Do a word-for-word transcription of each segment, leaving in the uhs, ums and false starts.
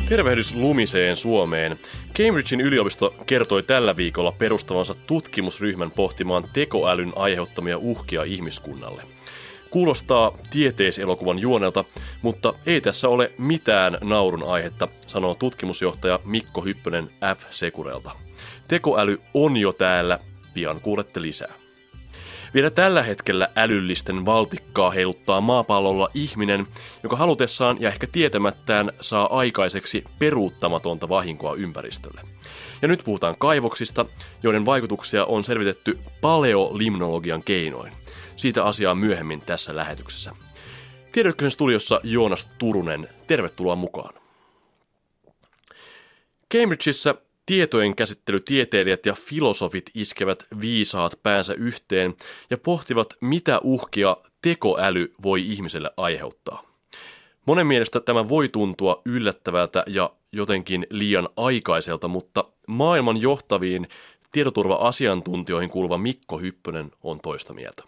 Tervehdys lumiseen Suomeen. Cambridgein yliopisto kertoi tällä viikolla perustavansa tutkimusryhmän pohtimaan tekoälyn aiheuttamia uhkia ihmiskunnalle. Kuulostaa tieteiselokuvan juonelta, mutta ei tässä ole mitään naurun aihetta, sanoo tutkimusjohtaja Mikko Hyppönen F-Securelta. Tekoäly on jo täällä, pian kuulette lisää. Vielä tällä hetkellä älyllisten valtikkaa heiluttaa maapallolla ihminen, joka halutessaan ja ehkä tietämättään saa aikaiseksi peruuttamatonta vahinkoa ympäristölle. Ja nyt puhutaan kaivoksista, joiden vaikutuksia on selvitetty paleolimnologian keinoin. Siitä asiaa myöhemmin tässä lähetyksessä. Tiedeykkösen studiossa Joonas Turunen, tervetuloa mukaan. Cambridgeissa tietojen käsittelytieteilijät ja filosofit iskevät viisaat päänsä yhteen ja pohtivat, mitä uhkia tekoäly voi ihmiselle aiheuttaa. Monen mielestä tämä voi tuntua yllättävältä ja jotenkin liian aikaiselta, mutta maailman johtaviin tietoturva-asiantuntijoihin kuuluva Mikko Hyppönen on toista mieltä.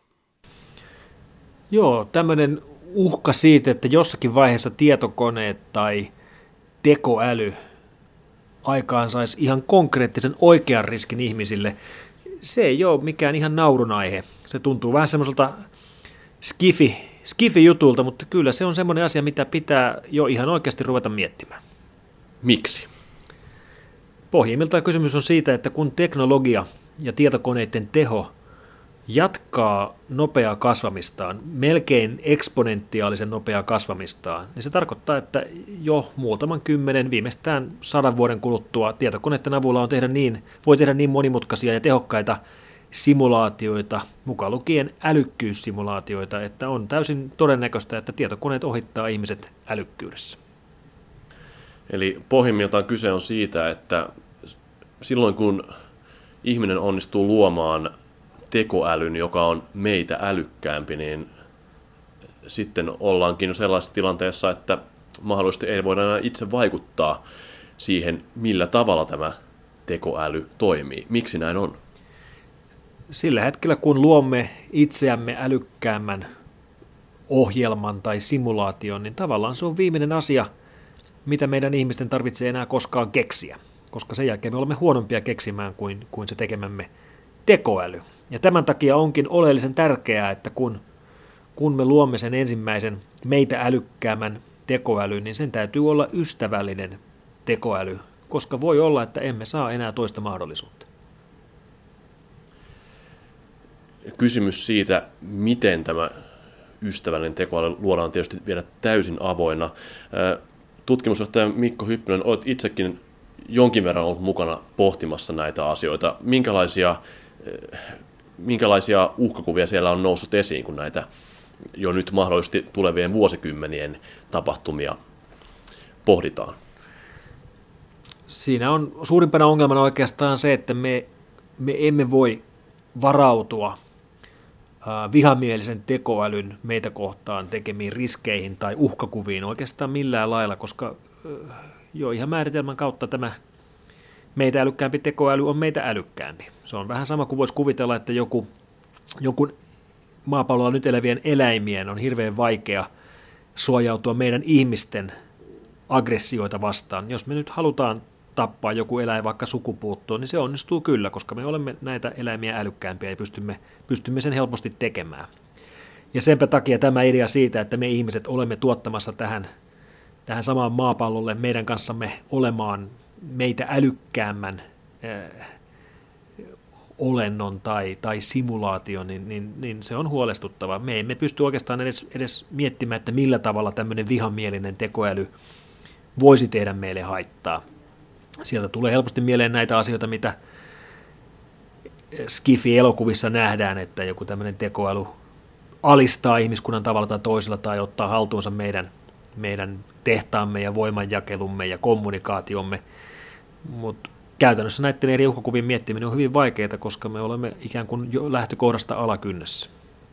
Joo, tämmöinen uhka siitä, että jossakin vaiheessa tietokoneet tai tekoäly aikaan saisi ihan konkreettisen oikean riskin ihmisille, se ei ole mikään ihan naurun aihe. Se tuntuu vähän semmoiselta skifi, skifi-jutulta, mutta kyllä se on semmoinen asia, mitä pitää jo ihan oikeasti ruveta miettimään. Miksi? Pohjimmiltaan kysymys on siitä, että kun teknologia ja tietokoneiden teho jatkaa nopeaa kasvamistaan, melkein eksponentiaalisen nopeaa kasvamistaan, niin se tarkoittaa, että jo muutaman kymmenen, viimeistään sadan vuoden kuluttua tietokoneiden avulla on tehdä niin, voi tehdä niin monimutkaisia ja tehokkaita simulaatioita, mukaan lukien älykkyyssimulaatioita, että on täysin todennäköistä, että tietokoneet ohittaa ihmiset älykkyydessä. Eli pohjimmiltaan kyse on siitä, että silloin kun ihminen onnistuu luomaan tekoälyn, joka on meitä älykkäämpi, niin sitten ollaankin jo sellaisessa tilanteessa, että mahdollisesti ei voida enää itse vaikuttaa siihen, millä tavalla tämä tekoäly toimii. Miksi näin on? Sillä hetkellä, kun luomme itseämme älykkäämmän ohjelman tai simulaation, niin tavallaan se on viimeinen asia, mitä meidän ihmisten tarvitsee enää koskaan keksiä, koska sen jälkeen me olemme huonompia keksimään kuin, kuin se tekemämme tekoäly. Ja tämän takia onkin oleellisen tärkeää, että kun, kun me luomme sen ensimmäisen meitä älykkäämän tekoälyn, niin sen täytyy olla ystävällinen tekoäly, koska voi olla, että emme saa enää toista mahdollisuutta. Kysymys siitä, miten tämä ystävällinen tekoäly luodaan, tietysti vielä täysin avoinna. Tutkimusjohtaja Mikko Hyppönen, olet itsekin jonkin verran ollut mukana pohtimassa näitä asioita. Minkälaisia Minkälaisia uhkakuvia siellä on noussut esiin, kun näitä jo nyt mahdollisesti tulevien vuosikymmenien tapahtumia pohditaan? Siinä on suurimpana ongelmana oikeastaan se, että me, me emme voi varautua vihamielisen tekoälyn meitä kohtaan tekemiin riskeihin tai uhkakuviin oikeastaan millään lailla, koska jo ihan määritelmän kautta tämä meitä älykkäämpi tekoäly on meitä älykkäämpi. Se on vähän sama kuin voisi kuvitella, että joku, joku maapallolla nyt elävien eläimien on hirveän vaikea suojautua meidän ihmisten aggressioita vastaan. Jos me nyt halutaan tappaa joku eläin vaikka sukupuuttoon, niin se onnistuu kyllä, koska me olemme näitä eläimiä älykkäämpiä ja pystymme, pystymme sen helposti tekemään. Ja senpä takia tämä idea siitä, että me ihmiset olemme tuottamassa tähän, tähän samaan maapallolle meidän kanssamme olemaan meitä älykkäämmän äh, olennon tai, tai simulaation, niin, niin, niin se on huolestuttavaa. Me emme pysty oikeastaan edes, edes miettimään, että millä tavalla tämmöinen vihamielinen tekoäly voisi tehdä meille haittaa. Sieltä tulee helposti mieleen näitä asioita, mitä Skifi-elokuvissa nähdään, että joku tämmöinen tekoäly alistaa ihmiskunnan tavalla tai toisella tai ottaa haltuunsa meidän, meidän tehtaamme ja voimanjakelumme ja kommunikaatiomme. Mutta käytännössä näiden eri uhkakuvien miettiminen on hyvin vaikeaa, koska me olemme ikään kuin jo lähtökohdasta alakynnessä.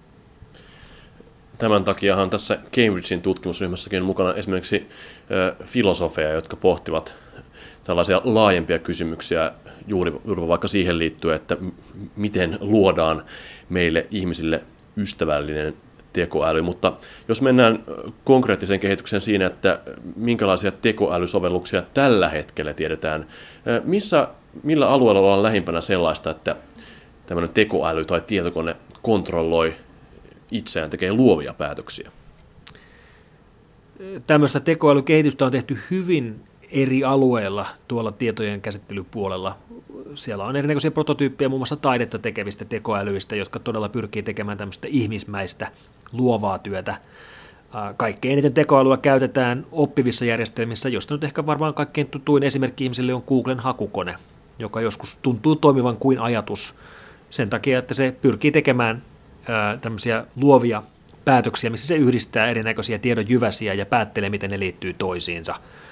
Tämän takiahan tässä Cambridgein tutkimusryhmässäkin on mukana esimerkiksi filosofeja, jotka pohtivat tällaisia laajempia kysymyksiä juuri, juuri vaikka siihen liittyen, että miten luodaan meille ihmisille ystävällinen tekoäly, mutta jos mennään konkreettiseen kehitykseen siinä, että minkälaisia tekoälysovelluksia tällä hetkellä tiedetään, missä, millä alueella ollaan lähimpänä sellaista, että tämmöinen tekoäly tai tietokone kontrolloi itseään, tekee luovia päätöksiä? Tämmöistä tekoälykehitystä on tehty hyvin eri alueilla tuolla tietojen käsittelypuolella. Siellä on erinäköisiä prototyyppejä muun muassa taidetta tekevistä tekoälyistä, jotka todella pyrkii tekemään tämmöistä ihmismäistä luovaa työtä. Kaikkein eniten tekoälyä käytetään oppivissa järjestelmissä, josta nyt ehkä varmaan kaikkein tutuin esimerkki ihmisille on Googlen hakukone, joka joskus tuntuu toimivan kuin ajatus sen takia, että se pyrkii tekemään tämmöisiä luovia päätöksiä, missä se yhdistää erinäköisiä tiedon jyväsiä ja päättelee, miten ne liittyy toisiinsa.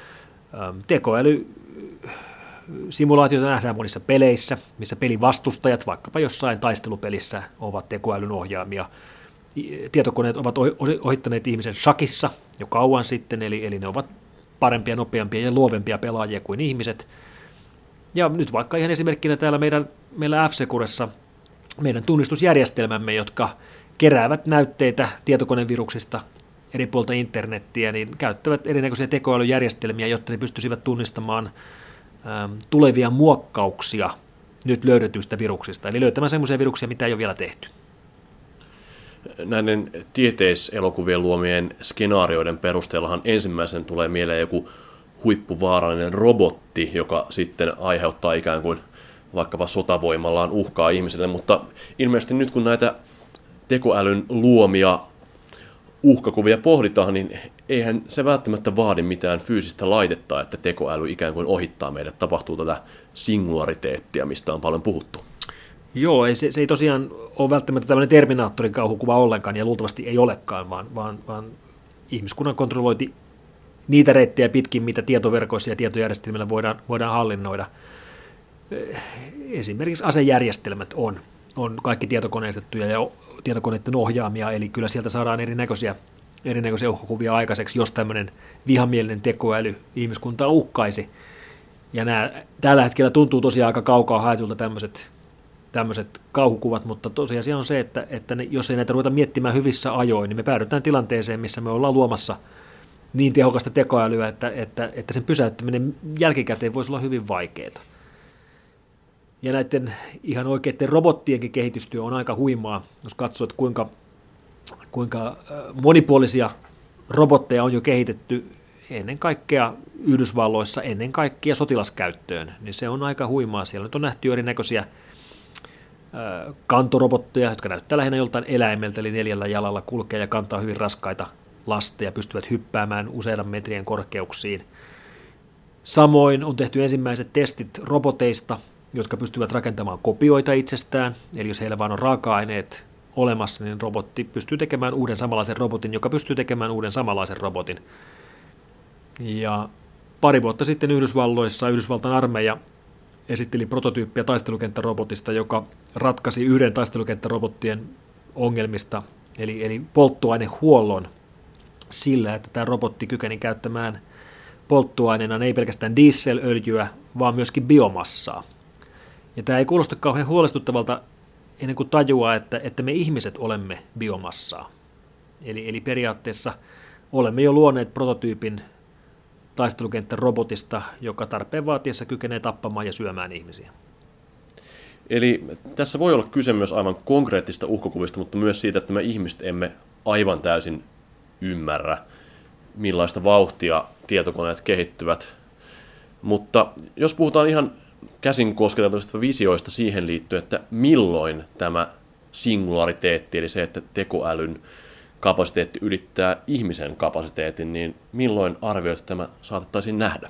Tekoäly simulaatioita nähdään monissa peleissä, missä pelin vastustajat, vaikkapa jossain taistelupelissä, ovat tekoälyn ohjaamia. Tietokoneet ovat ohittaneet ihmisen shakissa jo kauan sitten, eli, eli ne ovat parempia, nopeampia ja luovempia pelaajia kuin ihmiset. Ja nyt vaikka ihan esimerkkinä täällä meidän, meillä F-Securessa meidän tunnistusjärjestelmämme, jotka keräävät näytteitä tietokoneviruksista eri puolta internettiä, niin käyttävät erinäköisiä tekoälyjärjestelmiä, jotta ne pystyisivät tunnistamaan äm, tulevia muokkauksia nyt löydetyistä viruksista, eli löytämään sellaisia viruksia, mitä ei ole vielä tehty. Näiden tieteiselokuvien luomien skenaarioiden perusteellahan ensimmäisen tulee mieleen joku huippuvaarallinen robotti, joka sitten aiheuttaa ikään kuin vaikkapa sotavoimallaan uhkaa ihmisille, mutta ilmeisesti nyt kun näitä tekoälyn luomia uhkakuvia pohditaan, niin eihän se välttämättä vaadi mitään fyysistä laitetta, että tekoäly ikään kuin ohittaa meidät. Tapahtuu tätä singulariteettia, mistä on paljon puhuttu. Joo, ei, se, se ei tosiaan ole välttämättä tämmöinen Terminaattorin kauhukuva ollenkaan, ja luultavasti ei olekaan, vaan, vaan, vaan ihmiskunnan kontrollointi niitä reittejä pitkin, mitä tietoverkoissa ja tietojärjestelmillä voidaan, voidaan hallinnoida. Esimerkiksi asejärjestelmät on, on kaikki tietokoneistettuja ja tietokoneiden ohjaamia, eli kyllä sieltä saadaan erinäköisiä, erinäköisiä uhkakuvia aikaiseksi, jos tämmöinen vihamielinen tekoäly ihmiskuntaa uhkaisi. Ja nämä tällä hetkellä tuntuu tosiaan aika kaukaa haetulta tämmöiset, tämmöiset kauhukuvat, mutta tosiasia on se, että, että ne, jos ei näitä ruveta miettimään hyvissä ajoin, niin me päädytään tilanteeseen, missä me ollaan luomassa niin tehokasta tekoälyä, että, että, että sen pysäyttäminen jälkikäteen voisi olla hyvin vaikeaa. Ja näiden ihan oikeiden robottienkin kehitystyö on aika huimaa, jos katsoo, kuinka, kuinka monipuolisia robotteja on jo kehitetty ennen kaikkea Yhdysvalloissa, ennen kaikkea sotilaskäyttöön, niin se on aika huimaa. Siellä nyt on nähty erinäköisiä kantorobotteja, jotka näyttää lähinnä joltain eläimeltä, eli neljällä jalalla kulkee ja kantaa hyvin raskaita lasteja, pystyvät hyppäämään useiden metrien korkeuksiin. Samoin on tehty ensimmäiset testit roboteista, jotka pystyvät rakentamaan kopioita itsestään, eli jos heillä vaan on raaka-aineet olemassa, niin robotti pystyy tekemään uuden samanlaisen robotin, joka pystyy tekemään uuden samanlaisen robotin. Ja pari vuotta sitten Yhdysvalloissa Yhdysvaltain armeija esitteli prototyyppiä taistelukenttärobotista, joka ratkaisi yhden taistelukenttärobottien ongelmista, eli, eli polttoainehuollon sillä, että tämä robotti kykeni käyttämään polttoaineena ei pelkästään dieselöljyä, vaan myöskin biomassaa. Ja tämä ei kuulosta kauhean huolestuttavalta ennen kuin tajuaa, että, että me ihmiset olemme biomassaa. Eli, eli periaatteessa olemme jo luoneet prototyypin taistelukenttärobotista, joka tarpeen vaatiessa kykenee tappamaan ja syömään ihmisiä. Eli tässä voi olla kyse myös aivan konkreettista uhkakuvista, mutta myös siitä, että me ihmiset emme aivan täysin ymmärrä, millaista vauhtia tietokoneet kehittyvät. Mutta jos puhutaan ihan käsin kosketeltavista visioista siihen liittyen, että milloin tämä singulariteetti, eli se, että tekoälyn kapasiteetti ylittää ihmisen kapasiteetin, niin milloin arvioit, että tämä saatettaisiin nähdä?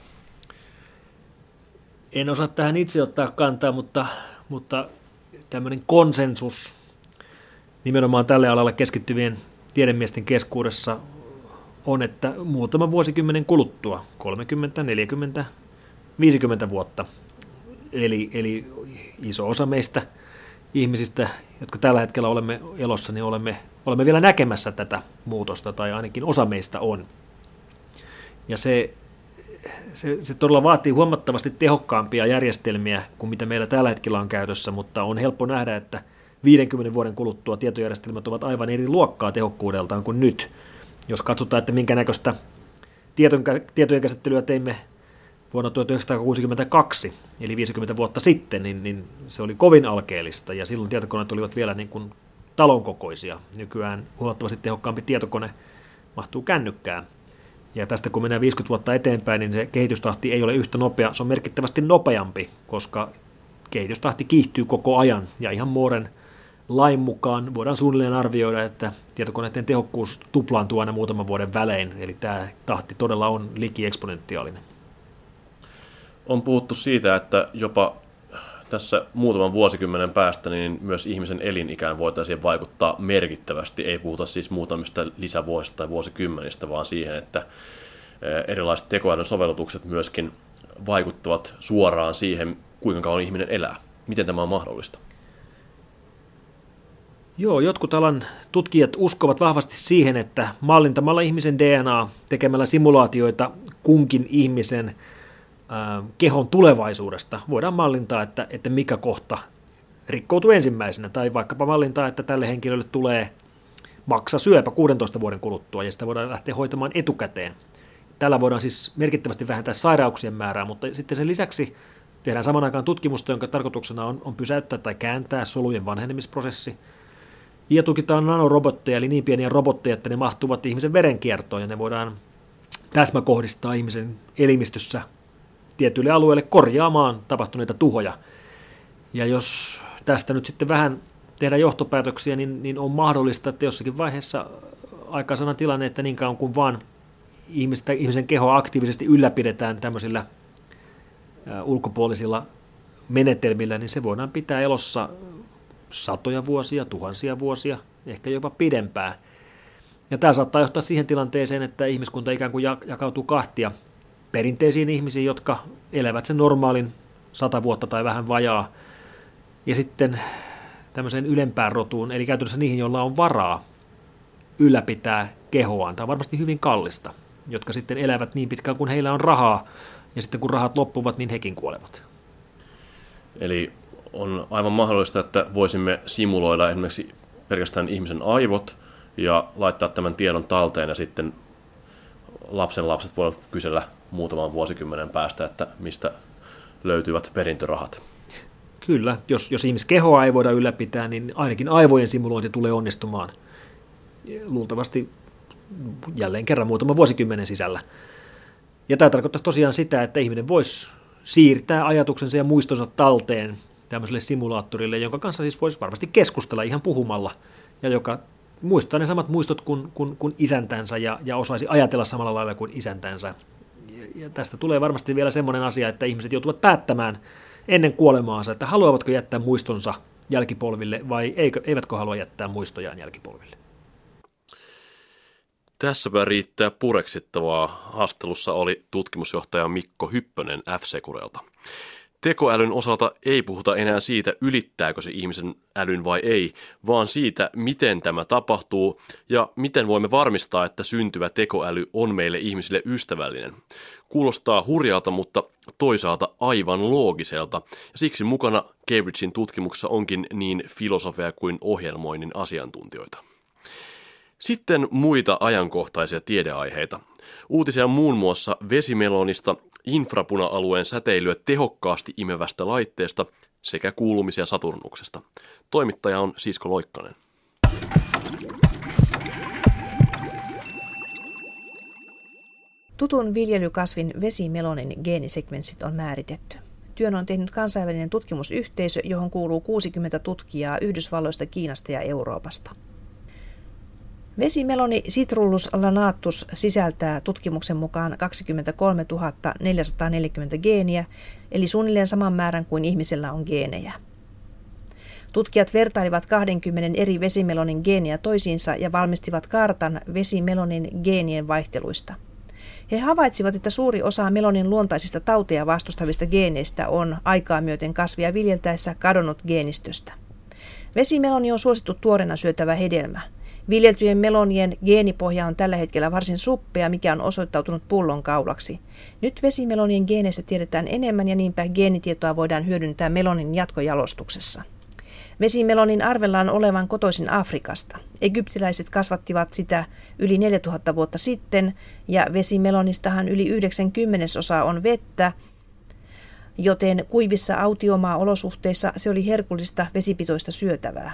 En osaa tähän itse ottaa kantaa, mutta, mutta tämmöinen konsensus nimenomaan tälle alalle keskittyvien tiedemiesten keskuudessa on, että muutaman vuosikymmenen kuluttua, kolmekymmentä, neljäkymmentä, viisikymmentä vuotta, eli, eli iso osa meistä ihmisistä, jotka tällä hetkellä olemme elossa, niin olemme, olemme vielä näkemässä tätä muutosta, tai ainakin osa meistä on. Ja se, se, se todella vaatii huomattavasti tehokkaampia järjestelmiä kuin mitä meillä tällä hetkellä on käytössä, mutta on helppo nähdä, että viidenkymmenen vuoden kuluttua tietojärjestelmät ovat aivan eri luokkaa tehokkuudeltaan kuin nyt. Jos katsotaan, että minkä näköistä tietojen käsittelyä teimme vuonna tuhatyhdeksänsataakuusikymmentäkaksi, eli viisikymmentä vuotta sitten, niin, niin se oli kovin alkeellista, ja silloin tietokoneet olivat vielä niin kuin talon kokoisia. Nykyään huomattavasti tehokkaampi tietokone mahtuu kännykkään. Ja tästä kun mennään viisikymmentä vuotta eteenpäin, niin se kehitystahti ei ole yhtä nopea, se on merkittävästi nopeampi, koska kehitystahti kiihtyy koko ajan, ja ihan Mooren lain mukaan voidaan suunnilleen arvioida, että tietokoneiden tehokkuus tuplaantuu aina muutaman vuoden välein, eli tämä tahti todella on liki eksponentiaalinen. On puhuttu siitä, että jopa tässä muutaman vuosikymmenen päästä niin myös ihmisen elinikään voitaisiin vaikuttaa merkittävästi. Ei puhuta siis muutamista lisävuosista tai vuosikymmenistä, vaan siihen, että erilaiset tekoälyn sovellutukset myöskin vaikuttavat suoraan siihen, kuinka kauan ihminen elää. Miten tämä on mahdollista? Joo, jotkut alan tutkijat uskovat vahvasti siihen, että mallintamalla ihmisen D N A, tekemällä simulaatioita kunkin ihmisen äh, kehon tulevaisuudesta, voidaan mallintaa, että, että mikä kohta rikkoutuu ensimmäisenä, tai vaikkapa mallintaa, että tälle henkilölle tulee maksasyöpä kuudentoista vuoden kuluttua, ja sitä voidaan lähteä hoitamaan etukäteen. Tällä voidaan siis merkittävästi vähentää sairauksien määrää, mutta sitten sen lisäksi tehdään saman aikaan tutkimusta, jonka tarkoituksena on, on pysäyttää tai kääntää solujen vanhenemisprosessi. Ja tutkitaan nanorobotteja, eli niin pieniä robotteja, että ne mahtuvat ihmisen verenkiertoon, ja ne voidaan täsmäkohdistaa ihmisen elimistössä tietyille alueille korjaamaan tapahtuneita tuhoja. Ja jos tästä nyt sitten vähän tehdään johtopäätöksiä, niin, niin on mahdollista, että jossakin vaiheessa aikaisena tilanne, että niin kauan kuin vaan ihmistä, ihmisen kehoa aktiivisesti ylläpidetään tämmöisillä ä, ulkopuolisilla menetelmillä, niin se voidaan pitää elossa satoja vuosia, tuhansia vuosia, ehkä jopa pidempään. Ja tämä saattaa johtaa siihen tilanteeseen, että ihmiskunta ikään kuin jakautuu kahtia perinteisiin ihmisiin, jotka elävät sen normaalin sata vuotta tai vähän vajaa, ja sitten tämmöiseen ylempään rotuun, eli käytännössä niihin, joilla on varaa ylläpitää kehoaan. Tämä on varmasti hyvin kallista, jotka sitten elävät niin pitkään, kun heillä on rahaa, ja sitten kun rahat loppuvat, niin hekin kuolevat. Eli on aivan mahdollista, että voisimme simuloida esimerkiksi pelkästään ihmisen aivot ja laittaa tämän tiedon talteen, ja sitten lapsen lapset voivat kysellä muutaman vuosikymmenen päästä, että mistä löytyvät perintörahat. Kyllä, jos, jos ihmiskehoa ei voida ylläpitää, niin ainakin aivojen simulointi tulee onnistumaan luultavasti jälleen kerran muutaman vuosikymmenen sisällä. Ja tämä tarkoittaa tosiaan sitä, että ihminen voisi siirtää ajatuksensa ja muistonsa talteen tämmöiselle simulaattorille, jonka kanssa siis voisi varmasti keskustella ihan puhumalla, ja joka muistaa ne samat muistot kuin, kuin, kuin isäntänsä ja, ja osaisi ajatella samalla lailla kuin isäntänsä. Ja, ja tästä tulee varmasti vielä semmoinen asia, että ihmiset joutuvat päättämään ennen kuolemaansa, että haluavatko jättää muistonsa jälkipolville vai eikö, eivätkö halua jättää muistojaan jälkipolville. Tässäpä riittää pureksittavaa. Haastattelussa oli tutkimusjohtaja Mikko Hyppönen F-Securelta. Tekoälyn osalta ei puhuta enää siitä, ylittääkö se ihmisen älyn vai ei, vaan siitä, miten tämä tapahtuu ja miten voimme varmistaa, että syntyvä tekoäly on meille ihmisille ystävällinen. Kuulostaa hurjalta, mutta toisaalta aivan loogiselta, ja siksi mukana Cambridgein tutkimuksessa onkin niin filosofia kuin ohjelmoinnin asiantuntijoita. Sitten muita ajankohtaisia tiedeaiheita. Uutisia muun muassa vesimelonista, infrapuna-alueen säteilyä tehokkaasti imevästä laitteesta sekä kuulumisia Saturnuksesta. Toimittaja on Sisko Loikkanen. Tutun viljelykasvin vesimelonin geenisekvenssit on määritetty. Työn on tehnyt kansainvälinen tutkimusyhteisö, johon kuuluu kuusikymmentä tutkijaa Yhdysvalloista, Kiinasta ja Euroopasta. Vesimeloni Citrullus lanatus sisältää tutkimuksen mukaan kaksikymmentäkolmetuhatta neljäsataaneljäkymmentä geeniä, eli suunnilleen saman määrän kuin ihmisellä on geenejä. Tutkijat vertailivat kaksikymmentä eri vesimelonin geeniä toisiinsa ja valmistivat kartan vesimelonin geenien vaihteluista. He havaitsivat, että suuri osa melonin luontaisista tauteja vastustavista geeneistä on aikaa myöten kasvia viljeltäessä kadonnut geenistöstä. Vesimeloni on suosittu tuoreena syötävä hedelmä. Viljeltyjen melonien geenipohja on tällä hetkellä varsin suppea, mikä on osoittautunut pullonkaulaksi. Nyt vesimelonien geeneistä tiedetään enemmän ja niinpä geenitietoa voidaan hyödyntää melonin jatkojalostuksessa. Vesimelonin arvellaan olevan kotoisin Afrikasta. Egyptiläiset kasvattivat sitä yli neljätuhatta vuotta sitten ja vesimelonistahan yli yhdeksänkymmentä on vettä, joten kuivissa autiomaa-olosuhteissa se oli herkullista vesipitoista syötävää.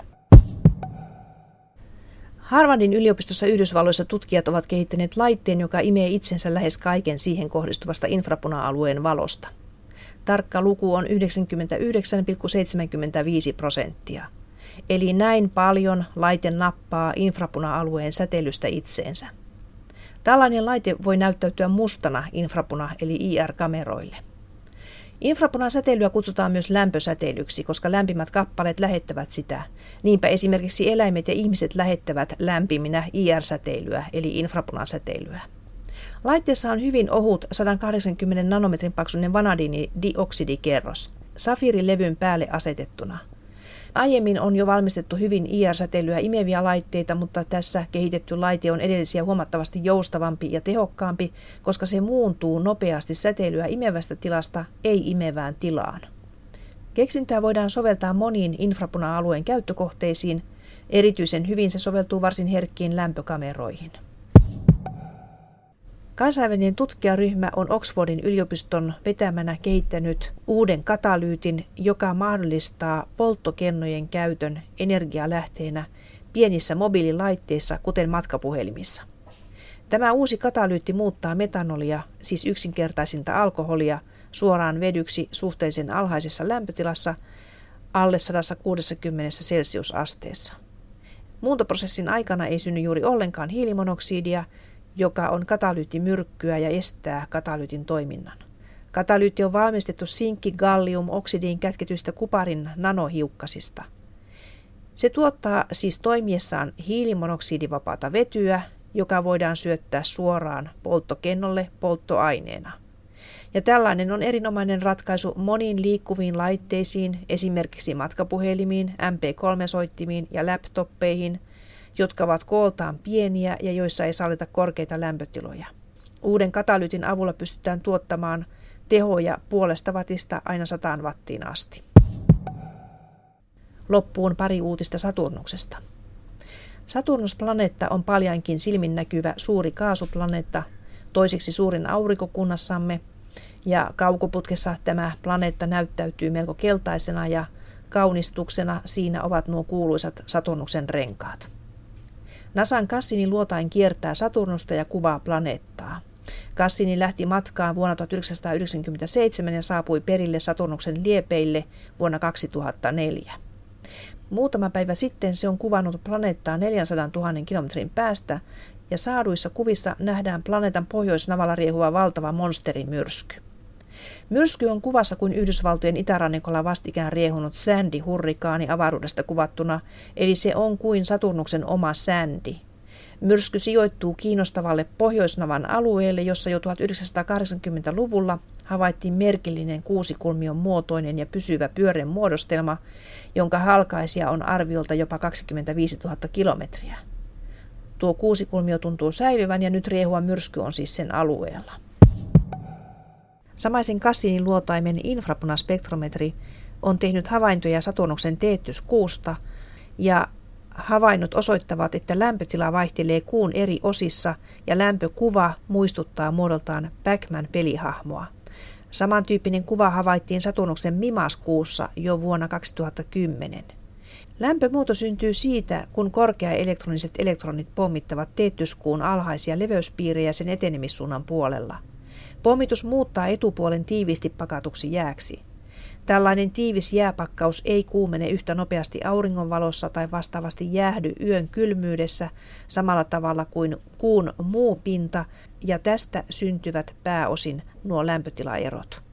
Harvardin yliopistossa Yhdysvalloissa tutkijat ovat kehittäneet laitteen, joka imee itsensä lähes kaiken siihen kohdistuvasta infrapuna-alueen valosta. Tarkka luku on yhdeksänkymmentäyhdeksän pilkku seitsemänkymmentäviisi prosenttia. Eli näin paljon laite nappaa infrapuna-alueen säteilystä itseensä. Tällainen laite voi näyttäytyä mustana infrapuna- eli I R-kameroille. Infrapunan säteilyä kutsutaan myös lämpösäteilyksi, koska lämpimät kappaleet lähettävät sitä. Niinpä esimerkiksi eläimet ja ihmiset lähettävät lämpiminä I R-säteilyä, eli infrapunan säteilyä. Laitteessa on hyvin ohut sata kahdeksankymmentä nanometrin paksuinen vanadiinidioksidikerros safiirilevyn päälle asetettuna. Aiemmin on jo valmistettu hyvin I R-säteilyä imeviä laitteita, mutta tässä kehitetty laite on edellisiä huomattavasti joustavampi ja tehokkaampi, koska se muuntuu nopeasti säteilyä imevästä tilasta ei-imevään tilaan. Keksintöä voidaan soveltaa moniin infrapuna-alueen käyttökohteisiin. Erityisen hyvin se soveltuu varsin herkkiin lämpökameroihin. Kansainvälinen tutkijaryhmä on Oxfordin yliopiston vetämänä kehittänyt uuden katalyytin, joka mahdollistaa polttokennojen käytön energialähteenä pienissä mobiililaitteissa, kuten matkapuhelimissa. Tämä uusi katalyytti muuttaa metanolia, siis yksinkertaisinta alkoholia, suoraan vedyksi suhteellisen alhaisessa lämpötilassa alle sata kuusikymmentä celsiusasteessa. Muuntoprosessin aikana ei synny juuri ollenkaan hiilimonoksidia, joka on katalyyttimyrkkyä ja estää katalyytin toiminnan. Katalyytti on valmistettu sinkki-gallium-oksidiin kätketyistä kuparin nanohiukkasista. Se tuottaa siis toimiessaan hiilimonoksidivapaata vetyä, joka voidaan syöttää suoraan polttokennolle polttoaineena. Ja tällainen on erinomainen ratkaisu moniin liikkuviin laitteisiin, esimerkiksi matkapuhelimiin, M P kolme -soittimiin ja laptoppeihin, jotka ovat kooltaan pieniä ja joissa ei sallita korkeita lämpötiloja. Uuden katalyytin avulla pystytään tuottamaan tehoja puolesta wattista aina sataan wattiin asti. Loppuun pari uutista Saturnuksesta. Saturnus-planeetta on paljainkin silminnäkyvä suuri kaasuplaneetta, toiseksi suurin aurinkokunnassamme, ja kaukoputkessa tämä planeetta näyttäytyy melko keltaisena ja kaunistuksena siinä ovat nuo kuuluisat Saturnuksen renkaat. NASAn Cassini-luotain kiertää Saturnusta ja kuvaa planeettaa. Cassini lähti matkaan vuonna tuhatyhdeksänsataayhdeksänkymmentäseitsemän ja saapui perille Saturnuksen liepeille vuonna kaksituhattaneljä. Muutama päivä sitten se on kuvannut planeettaa neljänsadantuhannen kilometrin päästä ja saaduissa kuvissa nähdään planeetan pohjoisnavalla riehuva valtava monsterimyrsky. Myrsky on kuvassa kuin Yhdysvaltojen itärannikolla vastikään riehunut Sandy-hurrikaani avaruudesta kuvattuna, eli se on kuin Saturnuksen oma Sandy. Myrsky sijoittuu kiinnostavalle pohjoisnavan alueelle, jossa jo tuhatyhdeksänsataakahdeksankymmentäluvulla havaittiin merkillinen kuusikulmion muotoinen ja pysyvä pyöreä muodostelma, jonka halkaisija on arviolta jopa kaksikymmentäviisituhatta kilometriä. Tuo kuusikulmio tuntuu säilyvän ja nyt riehuva myrsky on siis sen alueella. Samaisen Cassinin luotaimen infrapunaspektrometri on tehnyt havaintoja Saturnuksen teettyskuusta ja havainnot osoittavat, että lämpötila vaihtelee kuun eri osissa ja lämpökuva muistuttaa muodoltaan Pac-Man-pelihahmoa. Samantyyppinen kuva havaittiin Saturnuksen Mimas-kuussa jo vuonna kaksituhattakymmenen. Lämpömuuto syntyy siitä, kun korkeaelektroniset elektronit pommittavat teettyskuun alhaisia leveyspiirejä sen etenemissuunnan puolella. Pommitus muuttaa etupuolen tiiviisti pakatuksi jääksi. Tällainen tiivis jääpakkaus ei kuumene yhtä nopeasti auringonvalossa tai vastaavasti jäähdy yön kylmyydessä samalla tavalla kuin kuun muu pinta, ja tästä syntyvät pääosin nuo lämpötilaerot.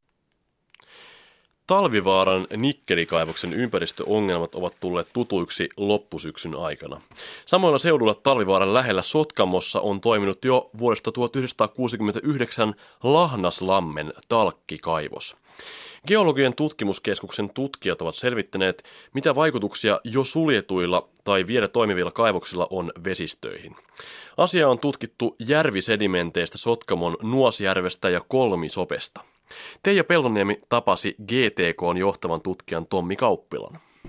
Talvivaaran nikkelikaivoksen ympäristöongelmat ovat tulleet tutuiksi loppusyksyn aikana. Samoilla seuduilla Talvivaaran lähellä Sotkamossa on toiminut jo vuodesta tuhatyhdeksänsataakuusikymmentäyhdeksän Lahnaslammen talkkikaivos. Geologian tutkimuskeskuksen tutkijat ovat selvittäneet, mitä vaikutuksia jo suljetuilla tai vielä toimivilla kaivoksilla on vesistöihin. Asia on tutkittu järvisedimenteistä Sotkamon Nuasjärvestä ja Kolmisopesta. Teija Peltoniemi tapasi G T K:n johtavan tutkijan Tommi Kauppilan.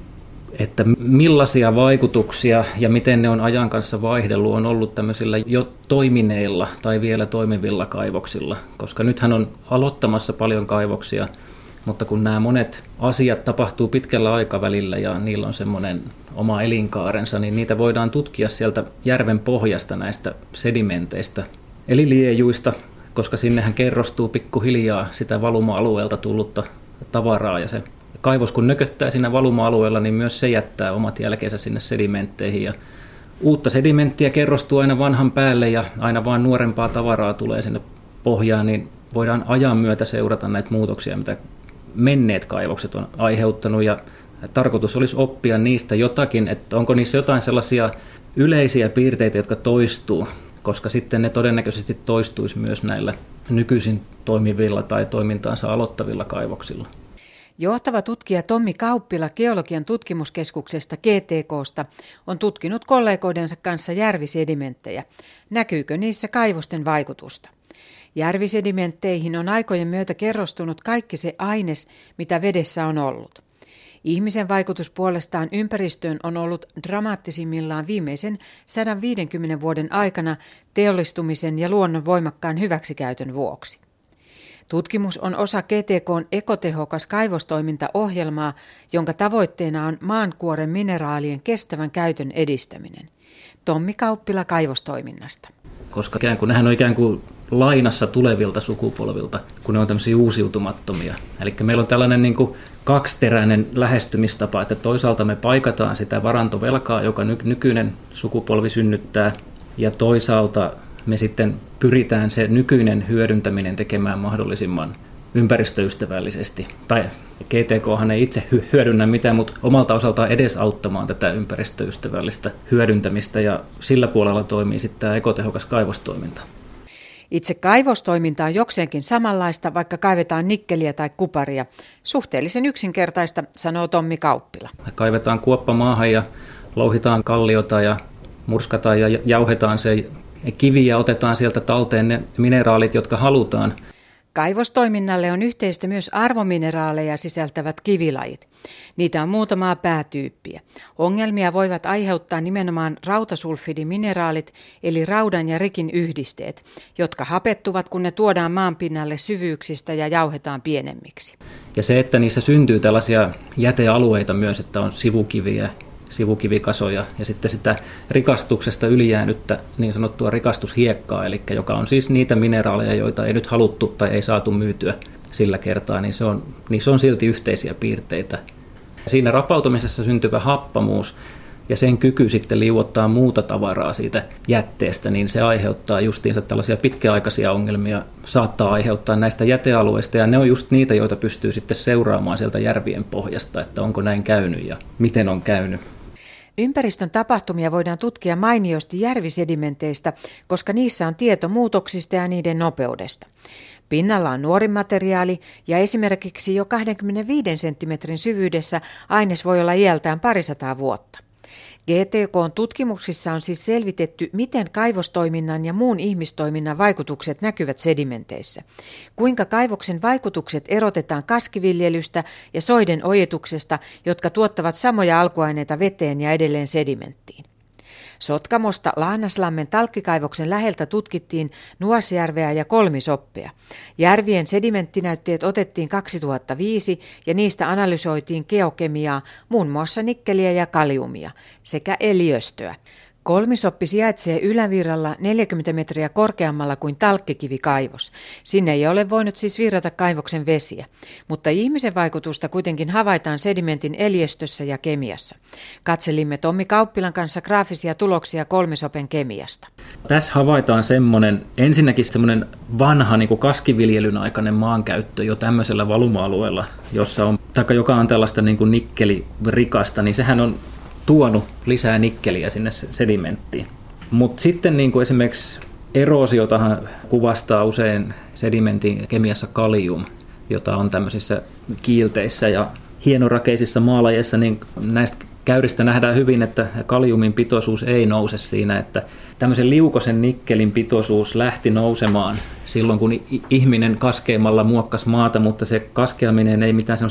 että millaisia vaikutuksia ja miten ne on ajan kanssa vaihdellut on ollut tämmöisillä jo toimineilla tai vielä toimivilla kaivoksilla, koska nythän on aloittamassa paljon kaivoksia, mutta kun nämä monet asiat tapahtuu pitkällä aikavälillä ja niillä on semmoinen oma elinkaarensa, niin niitä voidaan tutkia sieltä järven pohjasta näistä sedimenteistä, eli liejuista, koska sinnehän kerrostuu pikkuhiljaa sitä valuma-alueelta tullutta tavaraa ja se kaivos kun nököttää siinä valuma-alueella, niin myös se jättää omat jälkeensä sinne sedimentteihin ja uutta sedimenttiä kerrostuu aina vanhan päälle ja aina vaan nuorempaa tavaraa tulee sinne pohjaan, niin voidaan ajan myötä seurata näitä muutoksia, mitä menneet kaivokset on aiheuttanut ja tarkoitus olisi oppia niistä jotakin, että onko niissä jotain sellaisia yleisiä piirteitä, jotka toistuu, koska sitten ne todennäköisesti toistuisi myös näillä nykyisin toimivilla tai toimintaansa aloittavilla kaivoksilla. Johtava tutkija Tommi Kauppila Geologian tutkimuskeskuksesta G T K:sta on tutkinut kollegoidensa kanssa järvisedimenttejä. Näkyykö niissä kaivosten vaikutusta? Järvisedimentteihin on aikojen myötä kerrostunut kaikki se aines, mitä vedessä on ollut. Ihmisen vaikutus puolestaan ympäristöön on ollut dramaattisimmillaan viimeisen sata viisikymmentä vuoden aikana teollistumisen ja luonnon voimakkaan hyväksikäytön vuoksi. Tutkimus on osa G T K:n ekotehokas kaivostoimintaohjelmaa, jonka tavoitteena on maankuoren mineraalien kestävän käytön edistäminen. Tommi Kauppila kaivostoiminnasta. Koska ikään kuin, nehän on ikään kuin lainassa tulevilta sukupolvilta, kun ne on tämmöisiä uusiutumattomia. Eli meillä on tällainen niin kuin kaksiteräinen lähestymistapa, että toisaalta me paikataan sitä varantovelkaa, joka nykyinen sukupolvi synnyttää, ja toisaalta me sitten pyritään se nykyinen hyödyntäminen tekemään mahdollisimman ympäristöystävällisesti. Tai G T K:han ei itse hyödynnä mitään, mutta omalta osaltaan edesauttamaan tätä ympäristöystävällistä hyödyntämistä, ja sillä puolella toimii sitten tämä ekotehokas kaivostoiminta. Itse kaivostoiminta on jokseenkin samanlaista, vaikka kaivetaan nikkeliä tai kuparia. Suhteellisen yksinkertaista, sanoo Tommi Kauppila. Me kaivetaan kuoppa maahan ja louhitaan kalliota ja murskataan ja jauhetaan se kivi ja otetaan sieltä talteen ne mineraalit, jotka halutaan. Kaivostoiminnalle on yhteistä myös arvomineraaleja sisältävät kivilajit. Niitä on muutamaa päätyyppiä. Ongelmia voivat aiheuttaa nimenomaan rautasulfidimineraalit eli raudan ja rikin yhdisteet, jotka hapettuvat, kun ne tuodaan maanpinnalle syvyyksistä ja jauhetaan pienemmiksi. Ja se, että niissä syntyy tällaisia jätealueita myös, että on sivukiviä, sivukivikasoja ja sitten sitä rikastuksesta ylijäänyttä niin sanottua rikastushiekkaa, eli joka on siis niitä mineraaleja, joita ei nyt haluttu tai ei saatu myytyä sillä kertaa, niin se on, niin se on silti yhteisiä piirteitä. Siinä rapautumisessa syntyvä happamuus ja sen kyky sitten liuottaa muuta tavaraa siitä jätteestä, niin se aiheuttaa justiinsa tällaisia pitkäaikaisia ongelmia, saattaa aiheuttaa näistä jätealueista, ja ne on just niitä, joita pystyy sitten seuraamaan sieltä järvien pohjasta, että onko näin käynyt ja miten on käynyt. Ympäristön tapahtumia voidaan tutkia mainiosti järvisedimenteistä, koska niissä on tieto muutoksista ja niiden nopeudesta. Pinnalla on nuorin materiaali ja esimerkiksi jo kaksikymmentäviisi senttimetrin syvyydessä aines voi olla iältään parisataa vuotta. G T K:n tutkimuksissa on siis selvitetty, miten kaivostoiminnan ja muun ihmistoiminnan vaikutukset näkyvät sedimenteissä. Kuinka kaivoksen vaikutukset erotetaan kaskiviljelystä ja soiden ojetuksesta, jotka tuottavat samoja alkuaineita veteen ja edelleen sedimenttiin. Sotkamosta Lahnaslammen talkkikaivoksen läheltä tutkittiin Nuasjärveä ja Kolmisoppea. Järvien sedimenttinäytteet otettiin kaksituhattaviisi ja niistä analysoitiin geokemiaa, muun muassa nikkeliä ja kaliumia sekä eliöstöä. Kolmisoppi sijaitsee ylävirralla neljäkymmentä metriä korkeammalla kuin talkkikivikaivos. Sinne ei ole voinut siis virrata kaivoksen vesiä, mutta ihmisen vaikutusta kuitenkin havaitaan sedimentin eliöstössä ja kemiassa. Katselimme Tommi Kauppilan kanssa graafisia tuloksia Kolmisopen kemiasta. Tässä havaitaan semmoinen, ensinnäkin semmoinen vanha niin kuin kaskiviljelyn aikainen maankäyttö jo tämmöisellä valuma-alueella, jossa on, taikka joka on tällaista niin kuin nikkelirikasta, niin sehän on tuonut lisää nikkeliä sinne sedimenttiin. Mutta sitten niin kuin esimerkiksi eroosiotahan kuvastaa usein sedimentin kemiassa kalium, jota on tämmöisissä kiilteissä ja hienorakeisissa maalajeissa, niin näistä käyristä nähdään hyvin, että kaliumin pitoisuus ei nouse siinä, että tämmöisen liukosen nikkelin pitoisuus lähti nousemaan silloin, kun ihminen kaskeamalla muokkasi maata, mutta se kaskeaminen ei mitään sellaista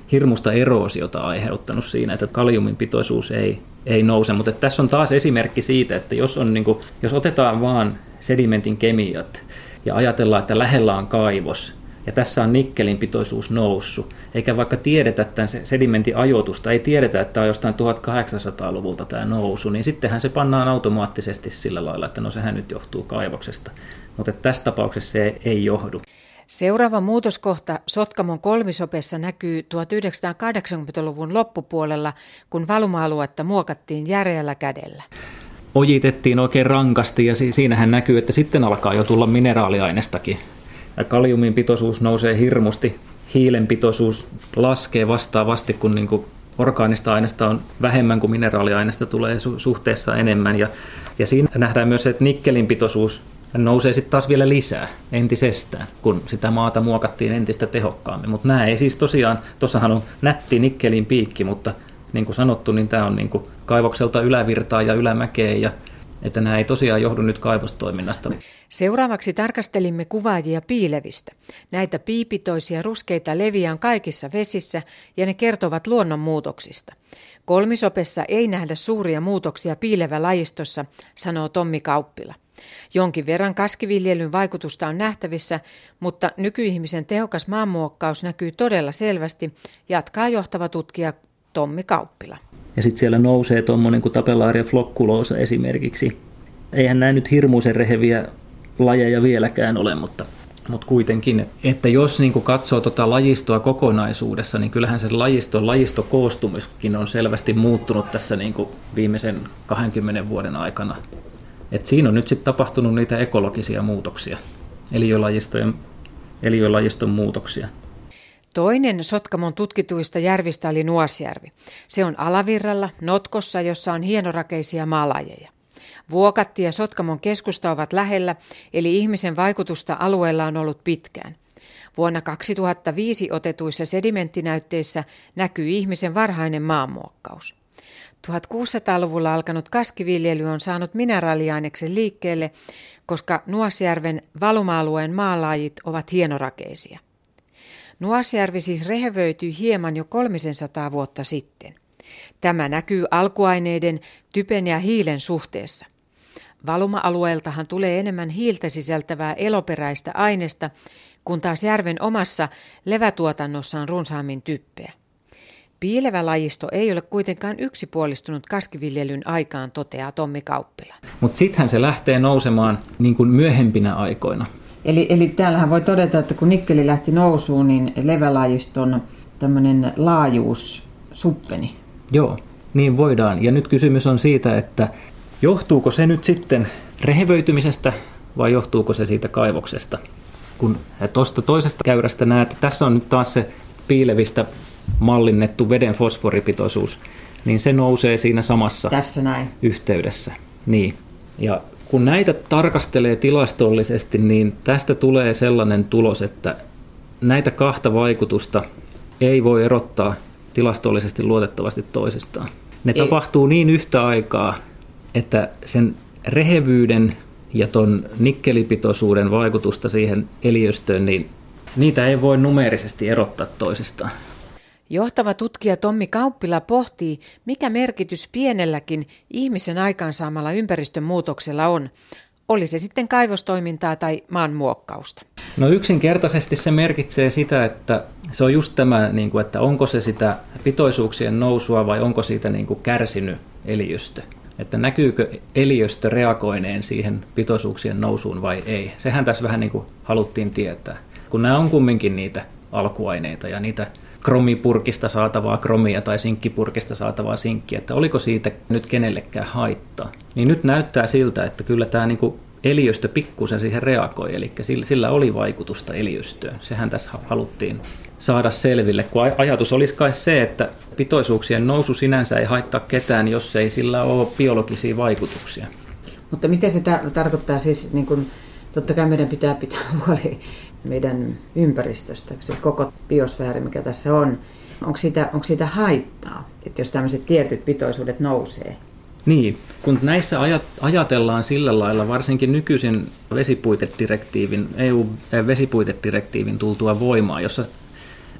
hirmuista eroosiota aiheuttanut siinä, että kaliumin pitoisuus ei, ei nouse. Mutta tässä on taas esimerkki siitä, että jos, on, niin kuin, jos otetaan vaan sedimentin kemiat ja ajatellaan, että lähellä on kaivos, ja tässä on nikkelin pitoisuus noussut, eikä vaikka tiedetä tämän sedimentin ajoitusta, ei tiedetä, että on jostain tuhatkahdeksansataaluvulta tämä nousu, niin sittenhän se pannaan automaattisesti sillä lailla, että no sehän nyt johtuu kaivoksesta. Mutta tässä tapauksessa se ei johdu. Seuraava muutoskohta Sotkamon kolmisopessa näkyy tuhatyhdeksänsataakahdeksankymmentäluvun loppupuolella, kun valuma-aluetta muokattiin järeällä kädellä. Ojitettiin oikein rankasti ja siinähän näkyy, että sitten alkaa jo tulla mineraaliainestakin. Ja kaliumin pitoisuus nousee hirmusti, hiilen pitoisuus laskee vastaavasti, kun niin kuin orgaanista aineesta on vähemmän kuin mineraaliaineesta tulee su- suhteessa enemmän. Ja, ja siinä nähdään myös, että nikkelin pitoisuus nousee sitten taas vielä lisää entisestään, kun sitä maata muokattiin entistä tehokkaammin. Mutta nämä ei siis tosiaan, tuossahan on nätti nikkelin piikki, mutta niin kuin sanottu, niin tämä on niin kuin kaivokselta ylävirtaa ja ylämäkeä, ja että nämä ei tosiaan johdu nyt kaivostoiminnasta. Seuraavaksi tarkastelimme kuvaajia piilevistä. Näitä piipitoisia ruskeita leviä on kaikissa vesissä ja ne kertovat luonnonmuutoksista. Kolmisopessa ei nähdä suuria muutoksia piilevälajistossa, sanoo Tommi Kauppila. Jonkin verran kaskiviljelyn vaikutusta on nähtävissä, mutta nykyihmisen tehokas maanmuokkaus näkyy todella selvästi, jatkaa johtava tutkija Tommi Kauppila. Ja sitten siellä nousee tuommoinen kuin Tabellaria flocculosa esimerkiksi. Eihän nämä nyt hirmuisen reheviä lajeja vieläkään ole, mutta, mutta kuitenkin, että jos niin kuin katsoo tuota lajistoa kokonaisuudessa, niin kyllähän se lajiston lajistokoostumiskin on selvästi muuttunut tässä niin kuin viimeisen kahdenkymmenen vuoden aikana. Et siinä on nyt sitten tapahtunut niitä ekologisia muutoksia, eliölajistojen, eliölajiston muutoksia. Toinen Sotkamon tutkituista järvistä oli Nuasjärvi. Se on alavirralla, notkossa, jossa on hienorakeisia maalajeja. Vuokatti ja Sotkamon keskusta ovat lähellä, eli ihmisen vaikutusta alueella on ollut pitkään. Vuonna kaksituhattaviisi otetuissa sedimenttinäytteissä näkyy ihmisen varhainen maanmuokkaus. tuhatkuusisataaluvulla alkanut kaskiviljely on saanut mineraaliaineksen liikkeelle, koska Nuasjärven valuma-alueen maalajit ovat hienorakeisia. Nuasjärvi siis rehevöityi hieman jo kolmisensataa vuotta sitten. Tämä näkyy alkuaineiden, typen ja hiilen suhteessa. Valuma-alueeltahan tulee enemmän hiiltä sisältävää eloperäistä aineesta, kun taas järven omassa levätuotannossa on runsaammin typpeä. Piilevä lajisto ei ole kuitenkaan yksipuolistunut kaskiviljelyn aikaan, toteaa Tommi Kauppila. Mutta sittenhän se lähtee nousemaan niin kuin myöhempinä aikoina. Eli, eli täällähän voi todeta, että kun nikkeli lähti nousuun, niin levälajiston tämmöinen laajuus suppeni. Joo, niin voidaan. Ja nyt kysymys on siitä, että johtuuko se nyt sitten rehevöitymisestä vai johtuuko se siitä kaivoksesta? Kun tuosta toisesta käyrästä näet, että tässä on nyt taas se piilevistä mallinnettu veden fosforipitoisuus, niin se nousee siinä samassa tässä näin yhteydessä. Niin. Ja kun näitä tarkastelee tilastollisesti, niin tästä tulee sellainen tulos, että näitä kahta vaikutusta ei voi erottaa tilastollisesti luotettavasti toisistaan. Ne ei. Tapahtuu niin yhtä aikaa, että sen rehevyyden ja ton nikkelipitoisuuden vaikutusta siihen eliöstöön, niin niitä ei voi numeerisesti erottaa toisistaan. Johtava tutkija Tommi Kauppila pohtii, mikä merkitys pienelläkin ihmisen aikaansaamalla ympäristön muutoksella on, oli se sitten kaivostoimintaa tai maanmuokkausta. No yksinkertaisesti se merkitsee sitä, että se on just tämä, että onko se sitä pitoisuuksien nousua vai onko siitä kärsinyt eliöstö. Että näkyykö eliöstö reagoineen siihen pitoisuuksien nousuun vai ei. Sehän tässä vähän niin kuin haluttiin tietää, kun nämä on kumminkin niitä alkuaineita ja niitä kromipurkista saatavaa kromia tai sinkkipurkista saatavaa sinkkiä, että oliko siitä nyt kenellekään haittaa. Niin nyt näyttää siltä, että kyllä tämä niinku eliöstö pikkusen siihen reagoi, eli sillä, sillä oli vaikutusta eliöstöön. Sehän tässä haluttiin saada selville, kun ajatus olisi kai se, että pitoisuuksien nousu sinänsä ei haittaa ketään, jos ei sillä ole biologisia vaikutuksia. Mutta miten se tar- tarkoittaa siis, niin kun, totta kai meidän pitää pitää huoli meidän ympäristöstä, se koko biosfääri, mikä tässä on. Onko siitä, onko siitä haittaa, että jos tämmöiset tietyt pitoisuudet nousee? Niin, kun näissä ajatellaan sillä lailla, varsinkin nykyisin vesipuitedirektiivin, E U-vesipuitedirektiivin tultua voimaan, jossa